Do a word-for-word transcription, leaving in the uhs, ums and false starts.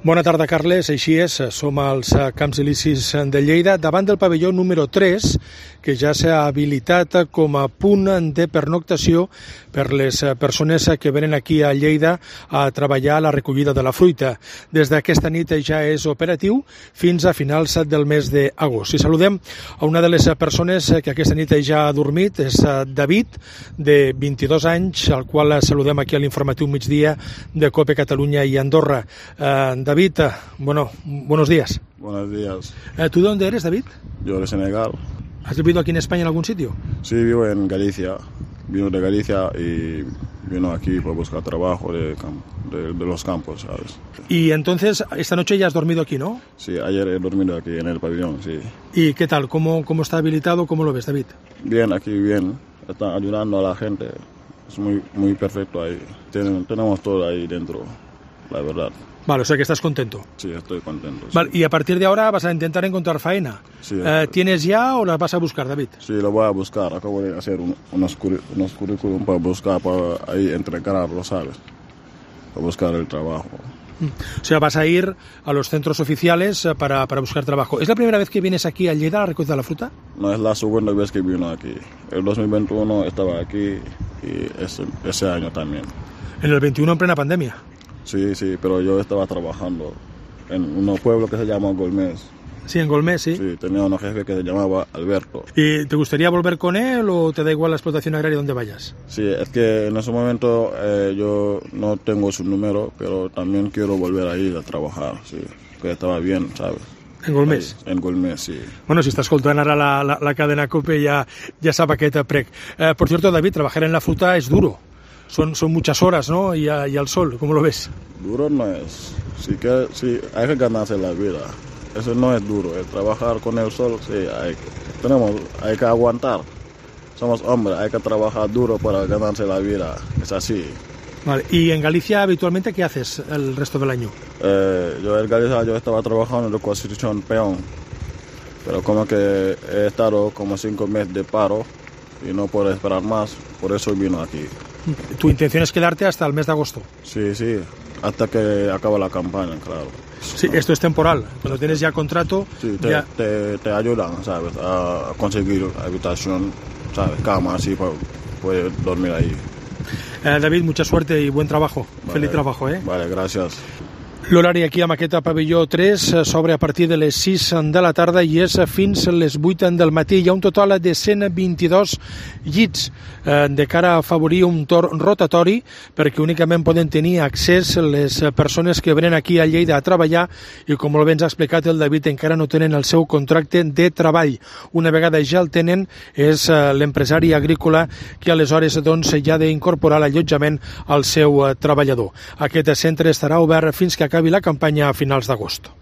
Bona tarda, Carles. Així és, som als Camps Elisis de Lleida, davant del pavelló número tres, que ja s'ha habilitat com a punt de pernoctació per les persones que venen aquí a Lleida a treballar a la recollida de la fruita. Des d'aquesta nit ja és operatiu fins a finals del mes d'agost. I saludem a una de les persones que aquesta nit ja ha dormit, és David, de vint-i-dos anys, al qual saludem aquí a l'informatiu migdia de COPE Catalunya i Andorra. Eh, David, bueno, buenos días. Buenos días. Eh, ¿Tú de dónde eres, David? Yo de Senegal. ¿Has vivido aquí en España en algún sitio? Sí, vivo en Galicia. Vino de Galicia y vino aquí para buscar trabajo de, de, de los campos, ¿sabes? Y entonces, esta noche ya has dormido aquí, ¿no? Sí, ayer he dormido aquí en el pabellón, sí. ¿Y qué tal? ¿Cómo, cómo está habilitado? ¿Cómo lo ves, David? Bien, aquí bien. Están ayudando a la gente. Es muy, muy perfecto ahí. Tienen, tenemos todo ahí dentro, la verdad. Vale, o sea que estás contento. Sí, estoy contento. Sí. Vale, y a partir de ahora vas a intentar encontrar faena. Sí, eh, ¿Tienes ya o la vas a buscar, David? Sí, lo voy a buscar. Acabo de hacer un, unos, unos currículum para buscar, para ahí entregarlo, ¿sabes? Para buscar el trabajo. O sea, vas a ir a los centros oficiales para, para buscar trabajo. ¿Es la primera vez que vienes aquí a Lleida a recoger la fruta? No, es la segunda vez que vino aquí. El dos mil veintiuno estaba aquí y ese, ese año también. En el veintiuno, en plena pandemia. Sí, sí, pero yo estaba trabajando en un pueblo que se llama Golmés. Sí, en Golmés, sí. Sí, tenía un jefe que se llamaba Alberto. ¿Y te gustaría volver con él o te da igual la explotación agraria donde vayas? Sí, es que en ese momento eh, yo no tengo su número, pero también quiero volver ahí a trabajar, sí, que estaba bien, ¿sabes? En Golmés? Ahí, en Golmés, sí. Bueno, si estás escoltant ara la, la, la cadena COPE ya, ya sabe aquest prec. Eh, por cierto, David, trabajar en la fruta es duro. Son, son muchas horas, ¿no? Y, a, y al sol, ¿cómo lo ves? Duro no es. Sí, que, sí, hay que ganarse la vida. Eso no es duro. El trabajar con el sol, sí, hay, tenemos, hay que aguantar. Somos hombres, hay que trabajar duro para ganarse la vida. Es así. Vale. ¿Y en Galicia habitualmente qué haces el resto del año? Eh, yo en Galicia yo estaba trabajando en la construcción peón. Pero como que he estado como cinco meses de paro y no puedo esperar más. Por eso vino aquí. ¿Tu intención es quedarte hasta el mes de agosto? Sí, sí, hasta que acabe la campaña, claro. Sí, esto es temporal. Cuando tienes ya contrato... Sí, te, ya... te, te ayudan, ¿sabes? A conseguir habitación, ¿sabes? Cama, así para poder dormir ahí. Eh, David, mucha suerte y buen trabajo. Vale, Feliz trabajo, ¿eh? Vale, gracias. L'horari aquí amb aquest pavelló tres s'obre a partir de les sis de la tarda i és fins a les vuit del matí. Hi ha un total de cent vint-i-dos llits eh, de cara a afavorir un torn rotatori perquè únicament poden tenir accés les persones que venen aquí a Lleida a treballar i, com molt bé ens ha explicat el David, encara no tenen el seu contracte de treball. Una vegada ja el tenen, és eh, l'empresari agrícola que aleshores doncs, ja ha d'incorporar l'allotjament al seu eh, treballador. Aquest centre estarà obert fins que acabi la campanya a finals d'agost.